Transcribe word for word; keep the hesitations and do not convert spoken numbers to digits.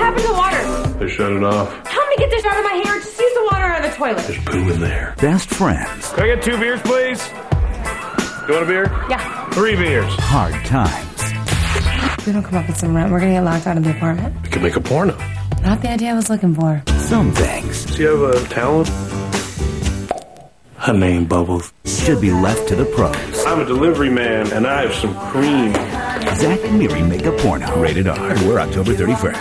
happened to the water? They shut it off. Help me get this out of my hair. Just use the water out of the toilet. There's poo in there. Best friends. Can I get two beers, please? You want a beer? Yeah. Three beers. Hard times. If we don't come up with some rent, we're gonna get locked out of the apartment. We can make a porno. Not the idea I was looking for. Some things Do you have a talent? Her name Bubbles. should be left to the pros. I'm a delivery man, and I have some cream. Zach and Miri make a porno. Rated R. We're October thirty-first.